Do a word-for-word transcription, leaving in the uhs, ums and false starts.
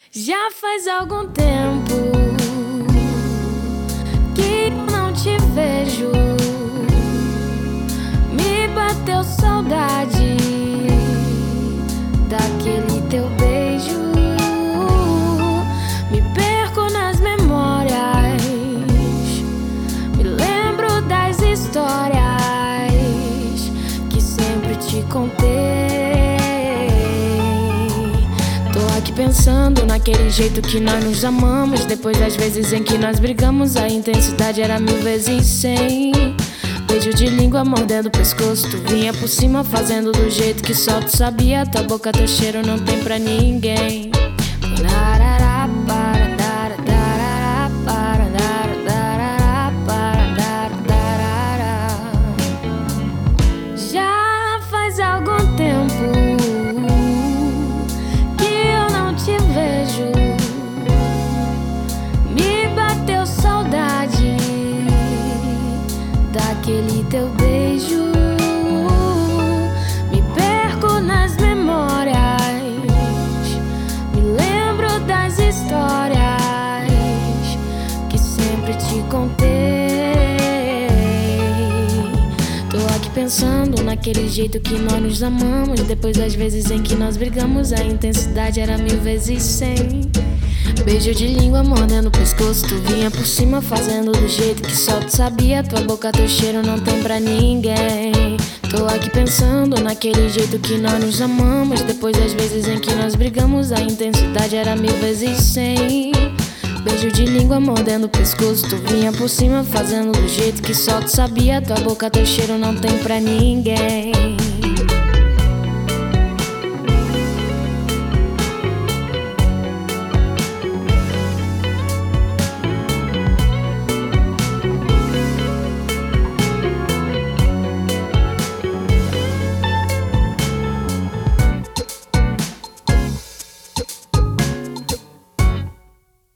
Já faz algum tempo que eu não te vejo. Me bateu saudade daquele teu beijo. Me perco nas memórias, me lembro das histórias que sempre te contei. Tô aqui pensando naquele jeito que nós nos amamos. Depois das vezes em que nós brigamos, a intensidade era mil vezes cem. Beijo de língua mordendo o pescoço, tu vinha por cima fazendo do jeito que só tu sabia. Tua boca, teu cheiro não tem pra ninguém. Já faz algum tempo que eu não te vejo. Me bateu saudade daquele teu beijo. Me perco nas memórias, me lembro das histórias que sempre te contei. Tô aqui pensando naquele jeito que nós nos amamos. Depois das vezes em que nós brigamos, a intensidade era mil vezes cem. Beijo de língua mordendo o pescoço, tu vinha por cima fazendo do jeito que só tu sabia. Tua boca, teu cheiro não tem pra ninguém. Tô aqui pensando naquele jeito que nós nos amamos. Depois das vezes em que nós brigamos, a intensidade era mil vezes cem. Beijo de língua mordendo o pescoço, tu vinha por cima fazendo do jeito que só tu sabia. Tua boca, teu cheiro não tem pra ninguém.